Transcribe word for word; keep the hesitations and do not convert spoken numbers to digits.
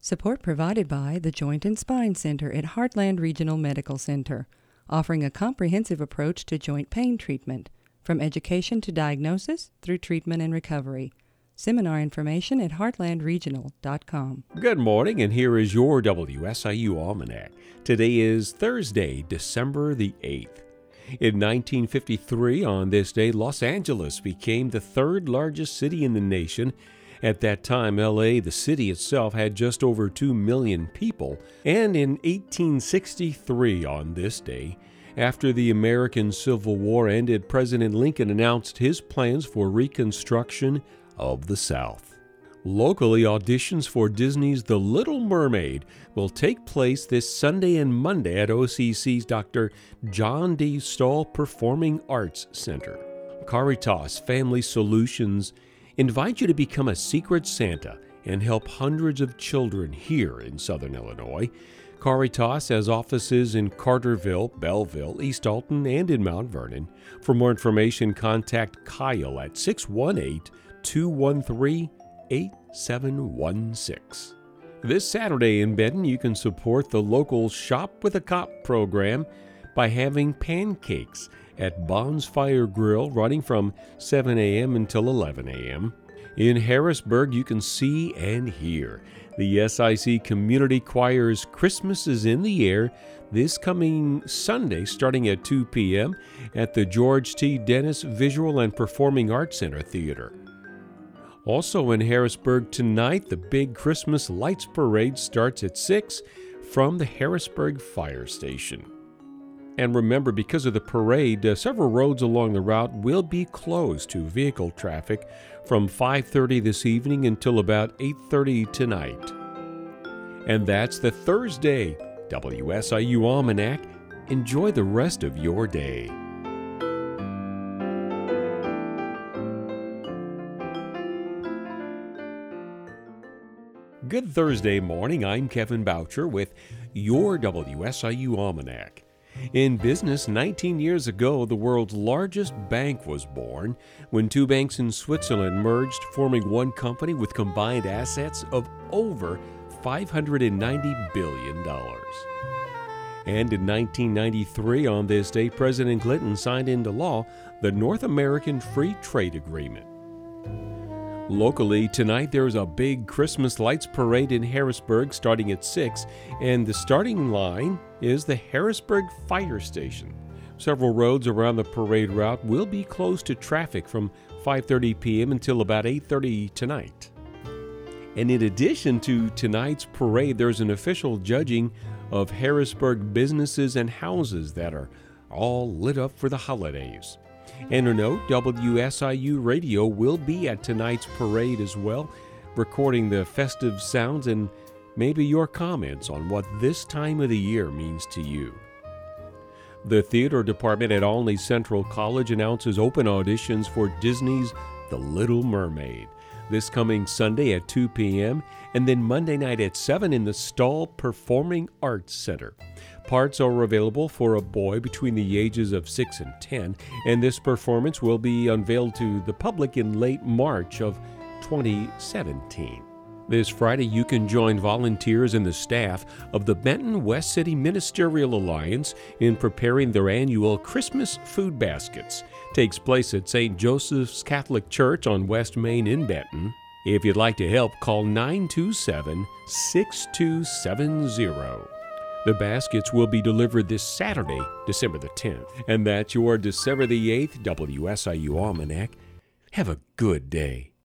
Support provided by the Joint and Spine Center at Heartland Regional Medical Center, offering a comprehensive approach to joint pain treatment, from education to diagnosis through treatment and recovery. Seminar information at heartland regional dot com. Good morning, and here is your W S I U Almanac. Today is Thursday, December the eighth. In nineteen fifty-three, on this day, Los Angeles became the third largest city in the nation. At that time, L A, the city itself, had just over two million people. And in eighteen sixty-three, on this day, after the American Civil War ended, President Lincoln announced his plans for reconstruction of the South. Locally, auditions for Disney's The Little Mermaid will take place this Sunday and Monday at O C C's Doctor John D. Stoll Performing Arts Center. Caritas Family Solutions invite you to become a Secret Santa and help hundreds of children here in Southern Illinois. Caritas has offices in Carterville, Belleville, East Alton, and in Mount Vernon. For more information, contact Kyle at six one eight, two one three, eight seven one six. This Saturday in Benton, you can support the local Shop with a Cop program by having pancakes at Bon's Fire Grill running from seven a.m. until eleven a.m. In Harrisburg, you can see and hear the S I C Community Choir's Christmas is in the Air this coming Sunday starting at two p.m. at the George T. Dennis Visual and Performing Arts Center Theater. Also in Harrisburg tonight, the big Christmas Lights Parade starts at six from the Harrisburg Fire Station. And remember, because of the parade, uh, several roads along the route will be closed to vehicle traffic from five thirty this evening until about eight thirty tonight. And that's the Thursday W S I U Almanac. Enjoy the rest of your day. Good Thursday morning. I'm Kevin Boucher with your W S I U Almanac. In business, nineteen years ago, the world's largest bank was born when two banks in Switzerland merged, forming one company with combined assets of over five hundred ninety billion dollars. And in nineteen ninety-three, on this day, President Clinton signed into law the North American Free Trade Agreement. Locally, tonight there's a big Christmas lights parade in Harrisburg starting at six, and the starting line is the Harrisburg Fire Station. Several roads around the parade route will be closed to traffic from five thirty p.m. until about eight thirty tonight. And in addition to tonight's parade, there's an official judging of Harrisburg businesses and houses that are all lit up for the holidays. And a note, W S I U Radio will be at tonight's parade as well, recording the festive sounds and maybe your comments on what this time of the year means to you. The theater department at Olney Central College announces open auditions for Disney's The Little Mermaid this coming Sunday at two p.m. and then Monday night at seven in the Stoll Performing Arts Center. Parts are available for a boy between the ages of six and ten, and this performance will be unveiled to the public in late March of twenty seventeen. This Friday, you can join volunteers and the staff of the Benton West City Ministerial Alliance in preparing their annual Christmas food baskets. Takes place at Saint Joseph's Catholic Church on West Main in Benton. If you'd like to help, call nine two seven, six two seven zero. The baskets will be delivered this Saturday, December the tenth. And that's your December the eighth W S I U Almanac. Have a good day.